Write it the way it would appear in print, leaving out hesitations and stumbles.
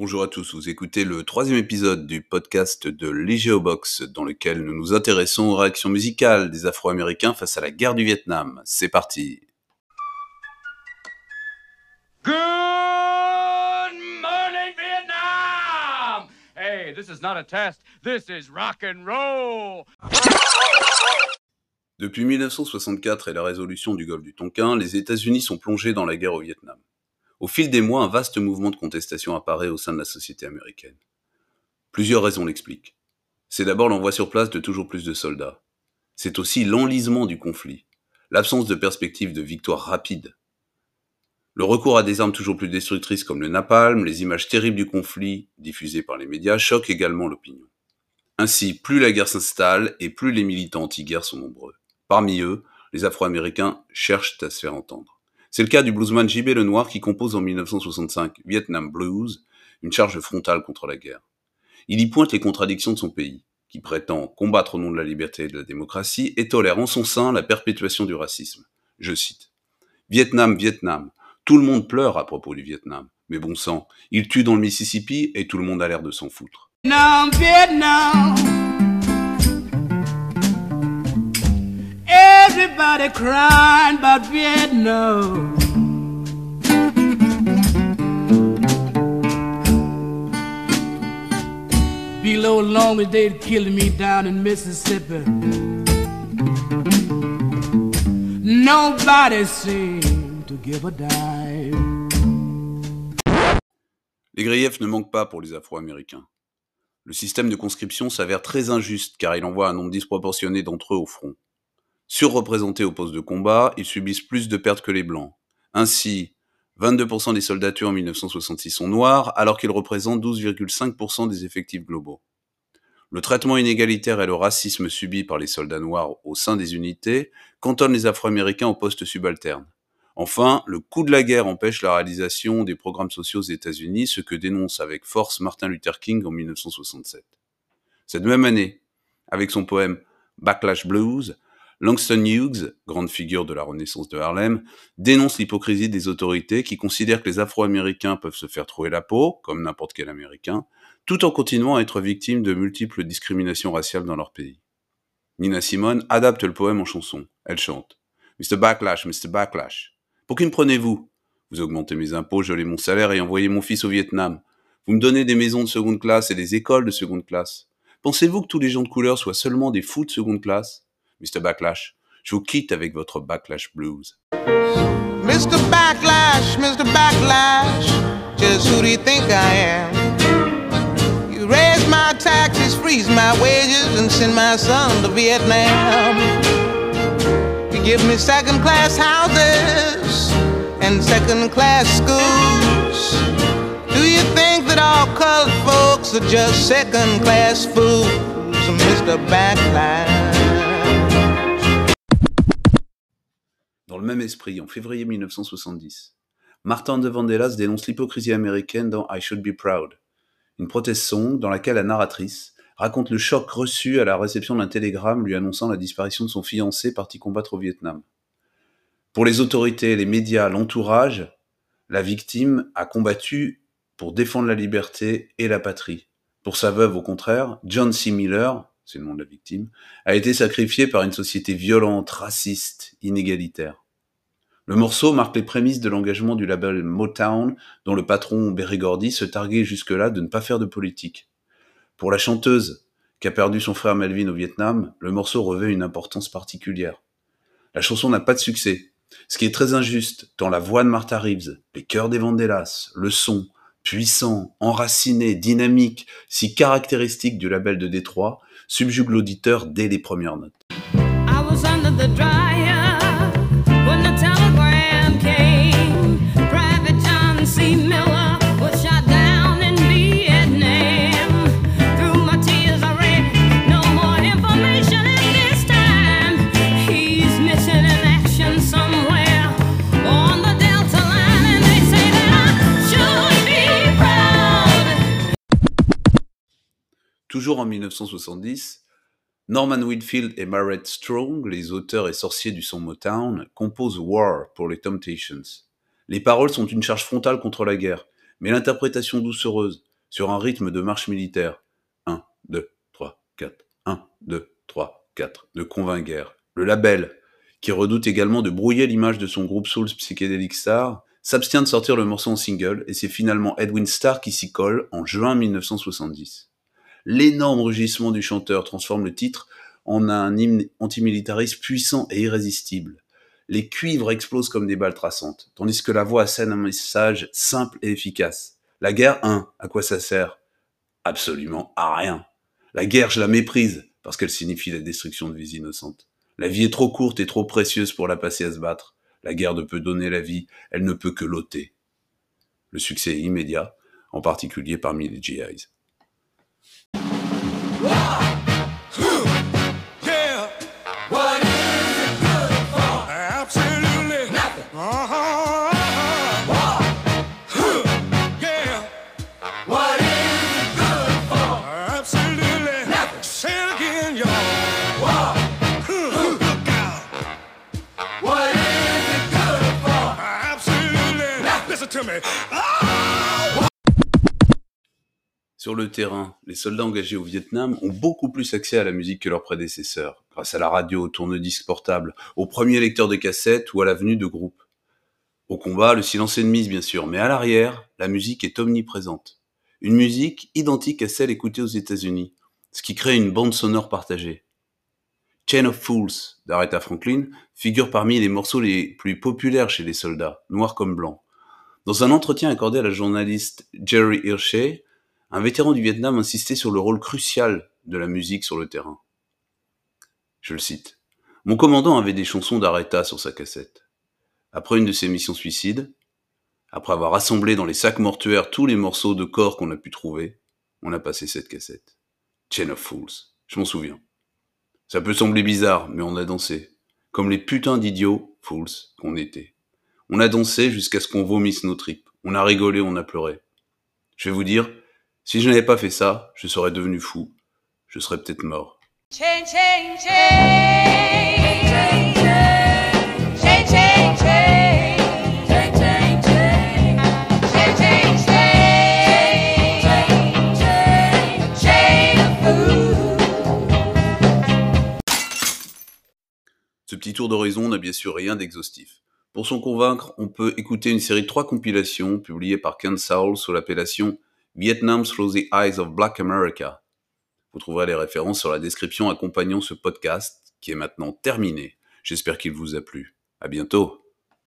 Bonjour à tous, vous écoutez le troisième épisode du podcast de Légeobox dans lequel nous nous intéressons aux réactions musicales des Afro-Américains face à la guerre du Vietnam. C'est parti. Good morning, Vietnam! Hey, this is not a test. This is rock and roll. Depuis 1964 et la résolution du golfe du Tonkin, les États-Unis sont plongés dans la guerre au Vietnam. Au fil des mois, un vaste mouvement de contestation apparaît au sein de la société américaine. Plusieurs raisons l'expliquent. C'est d'abord l'envoi sur place de toujours plus de soldats. C'est aussi l'enlisement du conflit, l'absence de perspective de victoire rapide. Le recours à des armes toujours plus destructrices comme le napalm, les images terribles du conflit, diffusées par les médias, choquent également l'opinion. Ainsi, plus la guerre s'installe et plus les militants anti-guerre sont nombreux. Parmi eux, les Afro-Américains cherchent à se faire entendre. C'est le cas du bluesman J.B. Lenoir qui compose en 1965 Vietnam Blues, une charge frontale contre la guerre. Il y pointe les contradictions de son pays, qui prétend combattre au nom de la liberté et de la démocratie et tolère en son sein la perpétuation du racisme. Je cite « Vietnam, Vietnam, tout le monde pleure à propos du Vietnam, mais bon sang, il tue dans le Mississippi et tout le monde a l'air de s'en foutre. » Vietnam, Vietnam. Everybody crying about Vietnam. Below long as they'd killed me down in Mississippi. Nobody seemed to give a dime. Les griefs ne manquent pas pour les Afro-Américains. Le système de conscription s'avère très injuste car il envoie un nombre disproportionné d'entre eux au front. Surreprésentés au poste de combat, ils subissent plus de pertes que les Blancs. Ainsi, 22% des soldats tués en 1966 sont noirs, alors qu'ils représentent 12,5% des effectifs globaux. Le traitement inégalitaire et le racisme subis par les soldats noirs au sein des unités cantonnent les Afro-Américains aux postes subalternes. Enfin, le coût de la guerre empêche la réalisation des programmes sociaux aux États-Unis, ce que dénonce avec force Martin Luther King en 1967. Cette même année, avec son poème Backlash Blues, Langston Hughes, grande figure de la Renaissance de Harlem, dénonce l'hypocrisie des autorités qui considèrent que les Afro-Américains peuvent se faire trouer la peau, comme n'importe quel Américain, tout en continuant à être victimes de multiples discriminations raciales dans leur pays. Nina Simone adapte le poème en chanson. Elle chante « Mr. Backlash, Mr. Backlash. Pour qui me prenez-vous ? Vous augmentez mes impôts, gelez mon salaire et envoyez mon fils au Vietnam. Vous me donnez des maisons de seconde classe et des écoles de seconde classe. Pensez-vous que tous les gens de couleur soient seulement des fous de seconde classe ? Mr. Backlash, je vous quitte avec votre Backlash Blues. Mr. Backlash, just who do you think I am? You raise my taxes, freeze my wages, and send my son to Vietnam. You give me second-class houses and second-class schools. Do you think that all colored folks are just second-class fools, Mr. Backlash? Dans le même esprit, en février 1970, Martin de Vandellas dénonce l'hypocrisie américaine dans I Should Be Proud, une protest song dans laquelle la narratrice raconte le choc reçu à la réception d'un télégramme lui annonçant la disparition de son fiancé parti combattre au Vietnam. Pour les autorités, les médias, l'entourage, la victime a combattu pour défendre la liberté et la patrie. Pour sa veuve, au contraire, John C. Miller, c'est le nom de la victime, a été sacrifié par une société violente, raciste, inégalitaire. Le morceau marque les prémices de l'engagement du label Motown, dont le patron Berry Gordy se targuait jusque-là de ne pas faire de politique. Pour la chanteuse, qui a perdu son frère Melvin au Vietnam, le morceau revêt une importance particulière. La chanson n'a pas de succès, ce qui est très injuste, tant la voix de Martha Reeves, les chœurs des Vandellas, le son, puissant, enraciné, dynamique, si caractéristique du label de Détroit, subjugue l'auditeur dès les premières notes. I was under the dryer when the telegram came. Private John C. Miller was shot down in Vietnam. Through my tears I read no more information at this time. He's missing in action somewhere on the Delta line, and they say that I should be proud. Toujours en 1970, Norman Whitfield et Marrette Strong, les auteurs et sorciers du son Motown, composent War pour les Temptations. Les paroles sont une charge frontale contre la guerre, mais l'interprétation doucereuse, sur un rythme de marche militaire. 1, 2, 3, 4, 1, 2, 3, 4, ne convainc guère. Le label, qui redoute également de brouiller l'image de son groupe Soul Psychedelic Star, s'abstient de sortir le morceau en single, et c'est finalement Edwin Starr qui s'y colle en juin 1970. L'énorme rugissement du chanteur transforme le titre en un hymne antimilitariste puissant et irrésistible. Les cuivres explosent comme des balles traçantes, tandis que la voix assène un message simple et efficace. La guerre, à quoi ça sert ? Absolument à rien. La guerre, je la méprise, parce qu'elle signifie la destruction de vies innocentes. La vie est trop courte et trop précieuse pour la passer à se battre. La guerre ne peut donner la vie, elle ne peut que l'ôter. Le succès est immédiat, en particulier parmi les GIs. Sur le terrain, les soldats engagés au Vietnam ont beaucoup plus accès à la musique que leurs prédécesseurs, grâce à la radio, au tourne-disque portable, au premier lecteur de cassettes ou à la venue de groupes. Au combat, le silence est de mise bien sûr, mais à l'arrière, la musique est omniprésente. Une musique identique à celle écoutée aux États-Unis, ce qui crée une bande sonore partagée. Chain of Fools d'Aretha Franklin figure parmi les morceaux les plus populaires chez les soldats, noirs comme blancs. Dans un entretien accordé à la journaliste Jerry Hershey, un vétéran du Vietnam insistait sur le rôle crucial de la musique sur le terrain. Je le cite. « Mon commandant avait des chansons d'Aretha sur sa cassette. Après une de ses missions suicides, après avoir rassemblé dans les sacs mortuaires tous les morceaux de corps qu'on a pu trouver, on a passé cette cassette. Chain of Fools, je m'en souviens. Ça peut sembler bizarre, mais on a dansé. Comme les putains d'idiots, fools, qu'on était. On a dansé jusqu'à ce qu'on vomisse nos tripes. On a rigolé, on a pleuré. Je vais vous dire, si je n'avais pas fait ça, je serais devenu fou. Je serais peut-être mort. Chain, chain, chain, chain, chain, chain, chain, chain, chain, chain, chain, chain, chain, chain, chain of food. Ce petit tour d'horizon n'a bien sûr rien d'exhaustif. Pour s'en convaincre, on peut écouter une série de 3 compilations publiées par Ken Saul sous l'appellation Vietnam Through the Eyes of Black America. Vous trouverez les références sur la description accompagnant ce podcast qui est maintenant terminé. J'espère qu'il vous a plu. À bientôt.